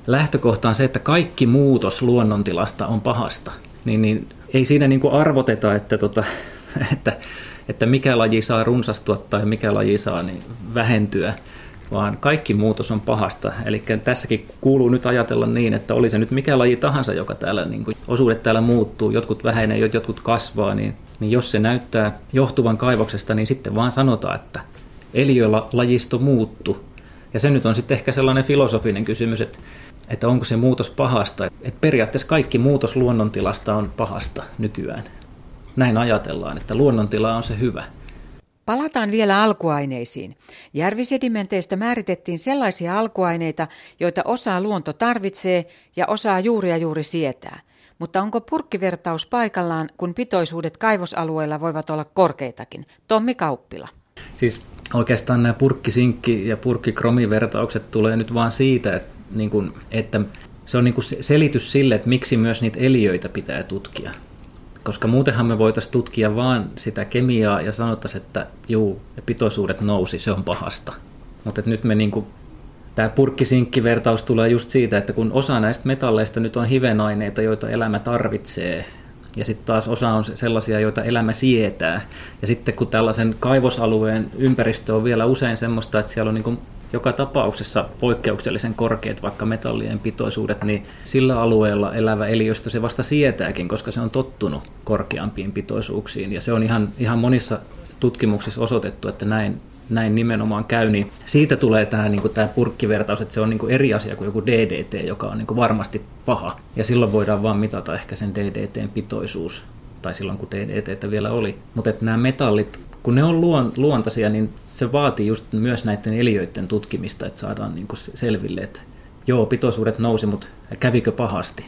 lähtökohta on se, että kaikki muutos luonnontilasta on pahasta, niin, niin ei siinä niin kuin arvoteta, että, tota, että, että mikä laji saa runsastua tai mikä laji saa niin vähentyä, vaan kaikki muutos on pahasta. Eli tässäkin kuuluu nyt ajatella niin, että oli se nyt mikä laji tahansa, joka täällä, niin kuin osuudet täällä muuttuu, jotkut vähenee, jotkut kasvaa, niin, niin jos se näyttää johtuvan kaivoksesta, niin sitten vaan sanotaan, että eliölajisto muuttuu. Ja se nyt on sitten ehkä sellainen filosofinen kysymys, että, että onko se muutos pahasta. Että periaatteessa kaikki muutos luonnontilasta on pahasta nykyään. Näin ajatellaan, että luonnontila on se hyvä. Palataan vielä alkuaineisiin. Järvisedimenteistä määritettiin sellaisia alkuaineita, joita osaa luonto tarvitsee ja osaa juuri ja juuri sietää. Mutta onko purkkivertaus paikallaan, kun pitoisuudet kaivosalueilla voivat olla korkeitakin? Tommi Kauppila. Siis oikeastaan nämä purkkisinkki- ja purkkikromivertaukset tulee nyt vaan siitä, että, niin kun, että se on niin kun selitys sille, että miksi myös niitä eliöitä pitää tutkia. Koska muutenhan me voitaisiin tutkia vaan sitä kemiaa ja sanottaisiin, että juu, pitoisuudet nousi, se on pahasta. Mutta nyt me niin kun, tämä purkkisinkkivertaus tulee just siitä, että kun osa näistä metalleista nyt on hivenaineita, joita elämä tarvitsee, ja sitten taas osa on sellaisia, joita elämä sietää. Ja sitten kun tällaisen kaivosalueen ympäristö on vielä usein semmoista, että siellä on niin kuin joka tapauksessa poikkeuksellisen korkeat vaikka metallien pitoisuudet, niin sillä alueella elävä eliöstö se vasta sietääkin, koska se on tottunut korkeampiin pitoisuuksiin. Ja se on ihan, ihan monissa tutkimuksissa osoitettu, että näin, näin nimenomaan käy. Niin siitä tulee tämä, niin kuin tämä purkkivertaus, että se on niin kuin eri asia kuin joku D D T, joka on niin kuin varmasti paha. Ja silloin voidaan vaan mitata ehkä sen D D T:n pitoisuus, tai silloin kun D D T:tä vielä oli. Mutta että nämä metallit, kun ne on luontaisia, niin se vaatii just myös näiden eliöiden tutkimista, että saadaan niin kuin selville, että joo, pitoisuudet nousi, mutta kävikö pahasti?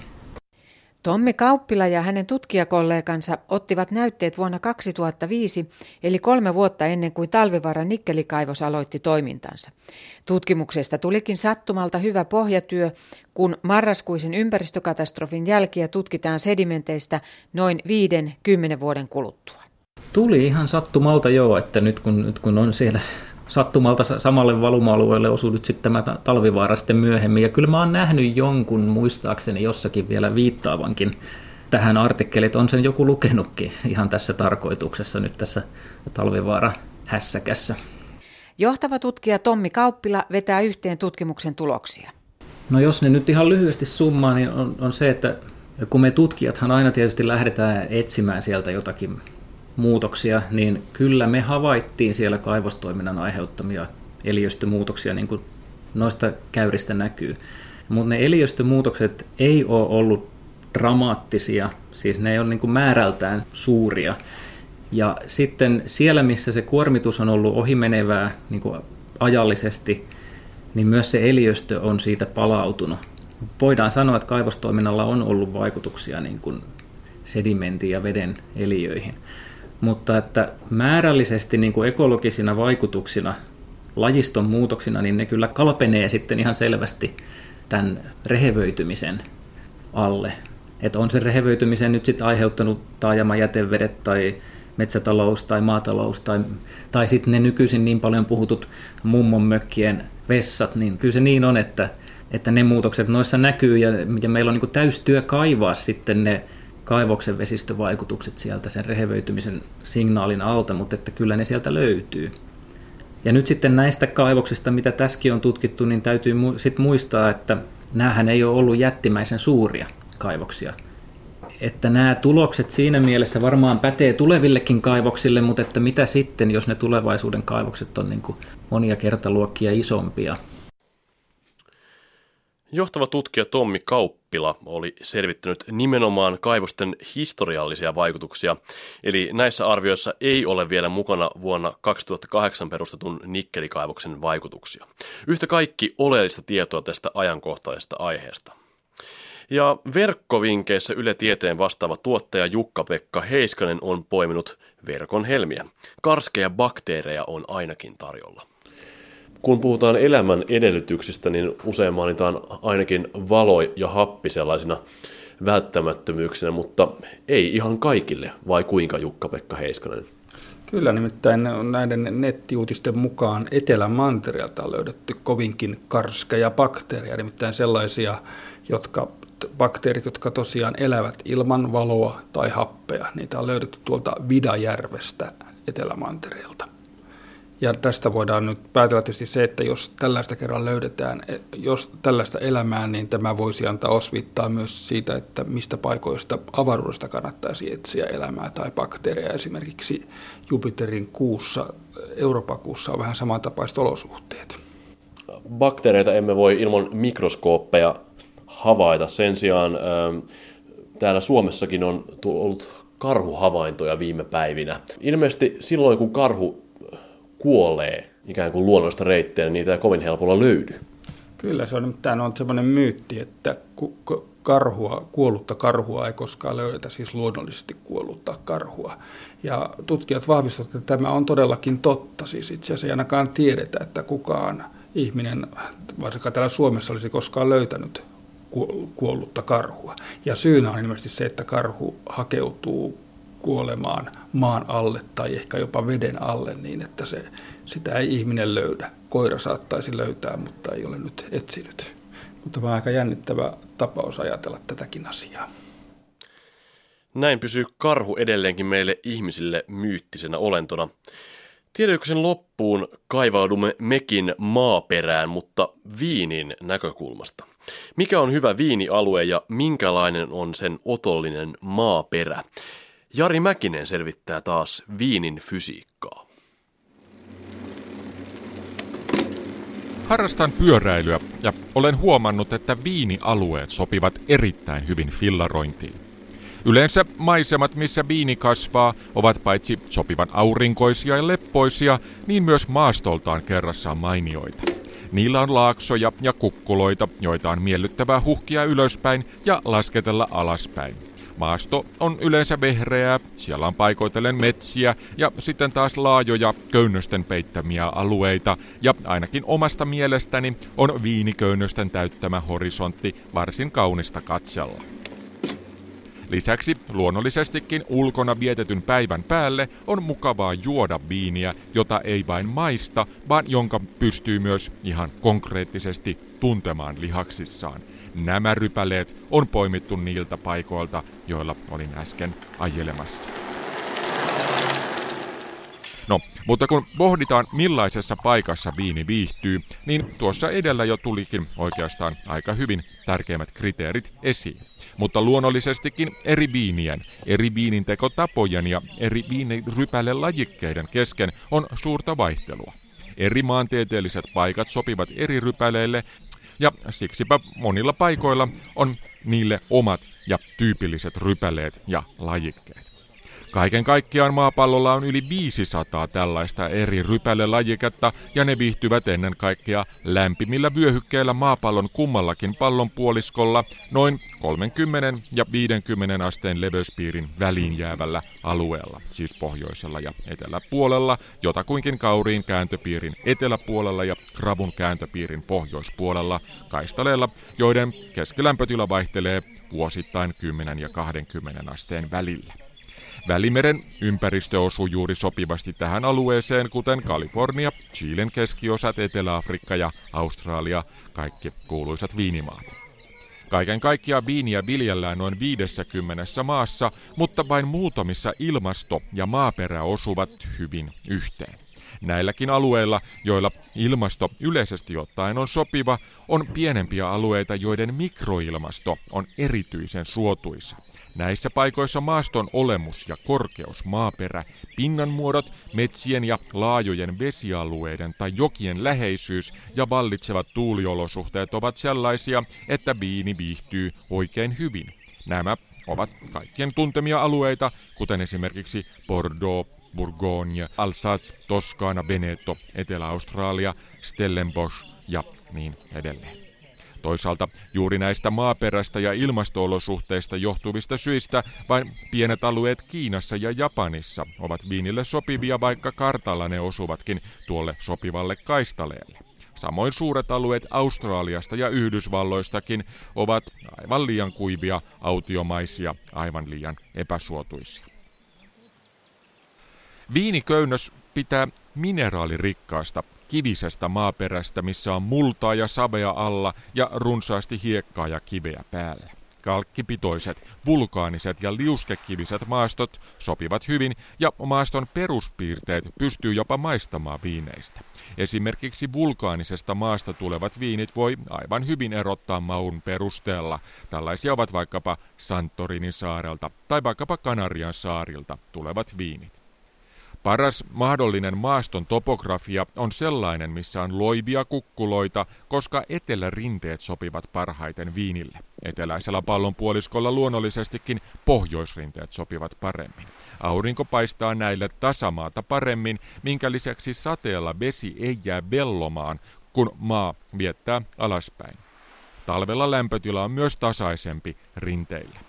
Tommi Kauppila ja hänen tutkijakollegansa ottivat näytteet vuonna kaksituhattaviisi, eli kolme vuotta ennen kuin Talvivaaran nikkelikaivos aloitti toimintansa. Tutkimuksesta tulikin sattumalta hyvä pohjatyö, kun marraskuisen ympäristökatastrofin jälkiä tutkitaan sedimenteistä noin viiden, kymmenen vuoden kuluttua. Tuli ihan sattumalta joo, että nyt kun, nyt kun on siellä sattumalta samalle valuma-alueelle osui nyt sitten tämä Talvivaara sitten myöhemmin. Ja kyllä mä oon nähnyt jonkun, muistaakseni jossakin vielä viittaavankin tähän artikkeliin, että on sen joku lukenutkin ihan tässä tarkoituksessa nyt tässä Talvivaara-hässäkässä. Johtava tutkija Tommi Kauppila vetää yhteen tutkimuksen tuloksia. No jos ne nyt ihan lyhyesti summaa, niin on, on se, että kun me tutkijathan aina tietysti lähdetään etsimään sieltä jotakin muutoksia, niin kyllä me havaittiin siellä kaivostoiminnan aiheuttamia eliöstömuutoksia, niin kuin noista käyristä näkyy. Mutta ne eliöstömuutokset ei ole ollut dramaattisia, siis ne ei ole niin kuin määrältään suuria. Ja sitten siellä, missä se kuormitus on ollut ohimenevää niin kuin ajallisesti, niin myös se eliöstö on siitä palautunut. Voidaan sanoa, että kaivostoiminnalla on ollut vaikutuksia niin kuin sedimentin ja veden eliöihin. Mutta että määrällisesti niin kuin ekologisina vaikutuksina, lajiston muutoksina, niin ne kyllä kalpenee sitten ihan selvästi tämän rehevöitymisen alle. Että on se rehevöitymisen nyt sitten aiheuttanut taajamajätevedet tai metsätalous tai maatalous tai, tai sitten ne nykyisin niin paljon puhutut mummonmökkien vessat, niin kyllä se niin on, että, että ne muutokset noissa näkyy ja, ja meillä on niin kuin täystyö kaivaa sitten ne kaivoksen vesistövaikutukset sieltä sen rehevöitymisen signaalin alta, mutta että kyllä ne sieltä löytyy. Ja nyt sitten näistä kaivoksista, mitä tässäkin on tutkittu, niin täytyy sitten muistaa, että näähän ei ole ollut jättimäisen suuria kaivoksia. Että nämä tulokset siinä mielessä varmaan pätee tulevillekin kaivoksille, mutta että mitä sitten, jos ne tulevaisuuden kaivokset on niin kuin monia kertaluokkia isompia. Johtava tutkija Tommi Kauppila oli selvittänyt nimenomaan kaivosten historiallisia vaikutuksia, eli näissä arvioissa ei ole vielä mukana vuonna kaksituhattakahdeksan perustetun nikkelikaivoksen vaikutuksia. Yhtä kaikki oleellista tietoa tästä ajankohtaisesta aiheesta. Ja verkkovinkeissä Yle Tieteen vastaava tuottaja Jukka-Pekka Heiskanen on poiminut verkon helmiä. Karskeja bakteereja on ainakin tarjolla. Kun puhutaan elämän edellytyksistä, niin usein mainitaan ainakin valo ja happi sellaisina välttämättömyyksinä, mutta ei ihan kaikille, vai kuinka Jukka-Pekka Heiskanen? Kyllä, nimittäin näiden nettiuutisten mukaan Etelämantereelta on löydetty kovinkin karskeja bakteereja, nimittäin sellaisia, jotka, bakteerit, jotka tosiaan elävät ilman valoa tai happea. Niitä on löydetty tuolta Vidajärvestä Etelämantereelta. Ja tästä voidaan nyt päätellä tietysti se, että jos tällaista kerran löydetään, jos tällaista elämää, niin tämä voisi antaa osviittaa myös siitä, että mistä paikoista avaruudesta kannattaisi etsiä elämää tai bakteereja. Esimerkiksi Jupiterin kuussa, Euroopan kuussa on vähän samantapaiset olosuhteet. Bakteereita emme voi ilman mikroskooppeja havaita. Sen sijaan täällä Suomessakin on ollut karhuhavaintoja viime päivinä. Ilmeisesti silloin, kun karhu kuolee ikään kuin luonnollista reittiä, niin niitä ei kovin helpolla löydy. Kyllä, se on, tämä on sellainen myytti, että karhua, kuollutta karhua ei koskaan löydetä, siis luonnollisesti kuollutta karhua. Ja tutkijat vahvistavat, että tämä on todellakin totta. Siis itse asiassa ei ainakaan tiedetä, että kukaan ihminen, varsinkaan täällä Suomessa, olisi koskaan löytänyt kuollutta karhua. Ja syynä on ilmeisesti se, että karhu hakeutuu kuolemaan maan alle tai ehkä jopa veden alle niin, että se, sitä ei ihminen löydä. Koira saattaisi löytää, mutta ei ole nyt etsinyt. Mutta tämä on aika jännittävä tapaus ajatella tätäkin asiaa. Näin pysyy karhu edelleenkin meille ihmisille myyttisenä olentona. Tiedetyksen loppuun kaivaudumme mekin maaperään, mutta viinin näkökulmasta. Mikä on hyvä viinialue ja minkälainen on sen otollinen maaperä? Jari Mäkinen selvittää taas viinin fysiikkaa. Harrastan pyöräilyä ja olen huomannut, että viinialueet sopivat erittäin hyvin fillarointiin. Yleensä maisemat, missä viini kasvaa, ovat paitsi sopivan aurinkoisia ja leppoisia, niin myös maastoltaan kerrassaan mainioita. Niillä on laaksoja ja kukkuloita, joita on miellyttävää huhkia ylöspäin ja lasketella alaspäin. Maasto on yleensä vehreää, siellä on paikoitellen metsiä ja sitten taas laajoja köynnösten peittämiä alueita ja ainakin omasta mielestäni on viiniköynnösten täyttämä horisontti varsin kaunista katsella. Lisäksi luonnollisestikin ulkona vietetyn päivän päälle on mukavaa juoda viiniä, jota ei vain maista, vaan jonka pystyy myös ihan konkreettisesti tuntemaan lihaksissaan. Nämä rypäleet on poimittu niiltä paikoilta, joilla olin äsken ajelemassa. No, mutta kun pohditaan millaisessa paikassa viini viihtyy, niin tuossa edellä jo tulikin oikeastaan aika hyvin tärkeimmät kriteerit esiin. Mutta luonnollisestikin eri viinien, eri viinintekotapojen ja eri viinirypälelajikkeiden kesken on suurta vaihtelua. Eri maantieteelliset paikat sopivat eri rypäleille, ja siksipä monilla paikoilla on niille omat ja tyypilliset rypäleet ja lajikkeet. Kaiken kaikkiaan maapallolla on yli viisisataa tällaista eri rypälelajiketta, ja ne viihtyvät ennen kaikkea lämpimillä vyöhykkeillä maapallon kummallakin pallonpuoliskolla noin kolmekymmentä ja viisikymmentä asteen leveyspiirin väliin jäävällä alueella, siis pohjoisella ja eteläpuolella, jotakuinkin kauriin kääntöpiirin eteläpuolella ja kravun kääntöpiirin pohjoispuolella, kaistaleilla, joiden keskilämpötila vaihtelee vuosittain kymmenen ja kaksikymmentä asteen välillä. Välimeren ympäristö osuu juuri sopivasti tähän alueeseen, kuten Kalifornia, Chilen keskiosat, Etelä-Afrikka ja Australia, kaikki kuuluisat viinimaat. Kaiken kaikkiaan viiniä viljellään noin viidessäkymmenessä maassa, mutta vain muutamissa ilmasto ja maaperä osuvat hyvin yhteen. Näilläkin alueilla, joilla ilmasto yleisesti ottaen on sopiva, on pienempiä alueita, joiden mikroilmasto on erityisen suotuisa. Näissä paikoissa maaston olemus ja korkeus, maaperä, pinnanmuodot, metsien ja laajojen vesialueiden tai jokien läheisyys ja vallitsevat tuuliolosuhteet ovat sellaisia, että viini viihtyy oikein hyvin. Nämä ovat kaikkien tuntemia alueita, kuten esimerkiksi Bordeaux, Bourgogne, Alsace, Toscana, Veneto, Etelä-Australia, Stellenbosch ja niin edelleen. Toisaalta juuri näistä maaperästä ja ilmasto-olosuhteista johtuvista syistä vain pienet alueet Kiinassa ja Japanissa ovat viinille sopivia, vaikka kartalla ne osuvatkin tuolle sopivalle kaistaleelle. Samoin suuret alueet Australiasta ja Yhdysvalloistakin ovat aivan liian kuivia, autiomaisia, aivan liian epäsuotuisia. Viiniköynnös pitää mineraalirikkaasta kivisestä maaperästä, missä on multaa ja savea alla ja runsaasti hiekkaa ja kiveä päällä. Kalkkipitoiset, vulkaaniset ja liuskekiviset maastot sopivat hyvin ja maaston peruspiirteet pystyy jopa maistamaan viineistä. Esimerkiksi vulkaanisesta maasta tulevat viinit voi aivan hyvin erottaa maun perusteella. Tällaisia ovat vaikkapa Santorinin saarelta tai vaikkapa Kanarian saarilta tulevat viinit. Paras mahdollinen maaston topografia on sellainen, missä on loivia kukkuloita, koska etelärinteet sopivat parhaiten viinille. Eteläisellä pallonpuoliskolla luonnollisestikin pohjoisrinteet sopivat paremmin. Aurinko paistaa näille tasamaata paremmin, minkä lisäksi sateella vesi ei jää vellomaan, kun maa viettää alaspäin. Talvella lämpötila on myös tasaisempi rinteillä.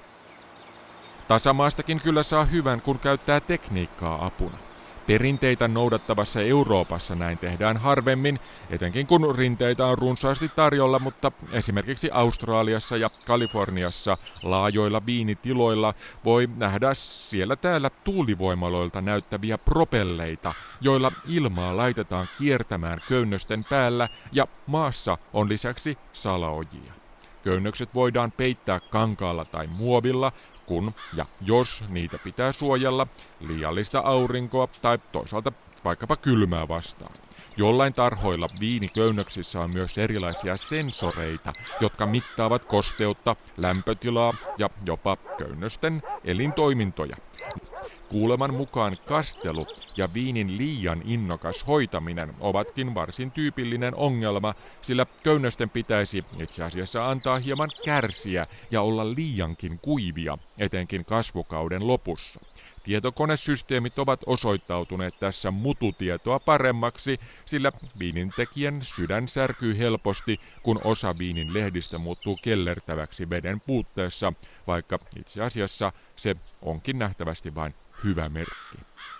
Tasamaastakin kyllä saa hyvän, kun käyttää tekniikkaa apuna. Perinteitä noudattavassa Euroopassa näin tehdään harvemmin, etenkin kun rinteitä on runsaasti tarjolla, mutta esimerkiksi Australiassa ja Kaliforniassa laajoilla viinitiloilla voi nähdä siellä täällä tuulivoimaloilta näyttäviä propelleita, joilla ilmaa laitetaan kiertämään köynnösten päällä ja maassa on lisäksi salaojia. Köynnökset voidaan peittää kankaalla tai muovilla, kun ja jos niitä pitää suojella liiallista aurinkoa tai toisaalta vaikkapa kylmää vastaan. Jollain tarhoilla viiniköynnöksissä on myös erilaisia sensoreita, jotka mittaavat kosteutta, lämpötilaa ja jopa köynnösten elintoimintoja. Kuuleman mukaan kastelu ja viinin liian innokas hoitaminen ovatkin varsin tyypillinen ongelma, sillä köynnösten pitäisi itse asiassa antaa hieman kärsiä ja olla liiankin kuivia, etenkin kasvukauden lopussa. Tietokonesysteemit ovat osoittautuneet tässä mututietoa paremmaksi, sillä viinintekijän sydän särkyy helposti, kun osa viinin lehdistä muuttuu kellertäväksi veden puutteessa, vaikka itse asiassa se onkin nähtävästi vain hyvä merkki.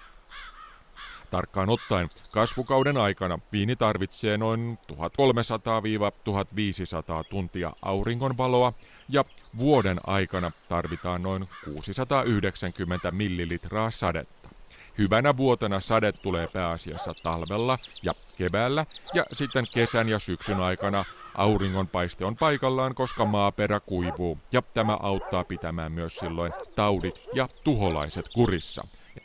Tarkkaan ottaen kasvukauden aikana viini tarvitsee noin tuhatkolmesataa tuhatviisisataa tuntia auringonvaloa ja vuoden aikana tarvitaan noin kuusisataayhdeksänkymmentä millilitraa sadetta. Hyvänä vuotena sade tulee pääasiassa talvella ja keväällä ja sitten kesän ja syksyn aikana auringonpaiste on paikallaan, koska maaperä kuivuu ja tämä auttaa pitämään myös silloin taudit ja tuholaiset kurissa.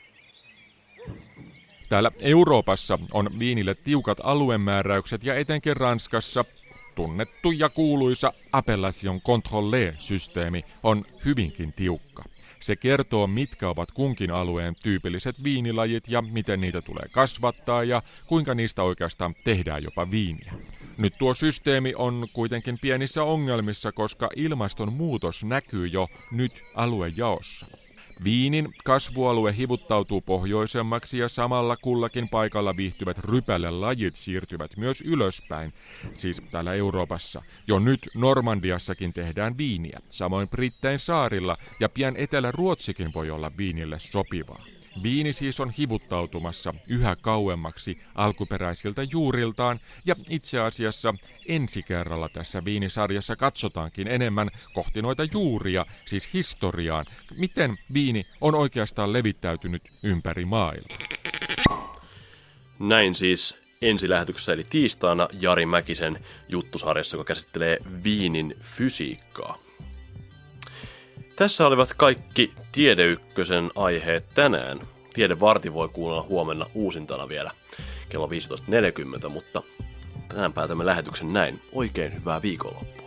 Täällä Euroopassa on viinille tiukat aluemääräykset ja etenkin Ranskassa tunnettu ja kuuluisa Appellation Contrôlée-systeemi on hyvinkin tiukka. Se kertoo, mitkä ovat kunkin alueen tyypilliset viinilajit ja miten niitä tulee kasvattaa ja kuinka niistä oikeastaan tehdään jopa viiniä. Nyt tuo systeemi on kuitenkin pienissä ongelmissa, koska ilmastonmuutos näkyy jo nyt aluejaossa. Viinin kasvualue hivuttautuu pohjoisemmaksi ja samalla kullakin paikalla viihtyvät rypälelajit siirtyvät myös ylöspäin, siis täällä Euroopassa. Jo nyt Normandiassakin tehdään viiniä, samoin Brittein saarilla ja pian Etelä-Ruotsikin voi olla viinille sopivaa. Viini siis on hivuttautumassa yhä kauemmaksi alkuperäisiltä juuriltaan ja itse asiassa ensi kerralla tässä viinisarjassa katsotaankin enemmän kohti noita juuria, siis historiaan, miten viini on oikeastaan levittäytynyt ympäri maailmaa. Näin siis ensilähetyksessä eli tiistaina Jari Mäkisen juttusarjassa, joka käsittelee viinin fysiikkaa. Tässä olivat kaikki Tiedeykkösen aiheet tänään. Tiedevarti voi kuunnella huomenna uusintana vielä kello viisitoista neljäkymmentä, mutta tänään päätämme lähetyksen näin. Oikein hyvää viikonloppua.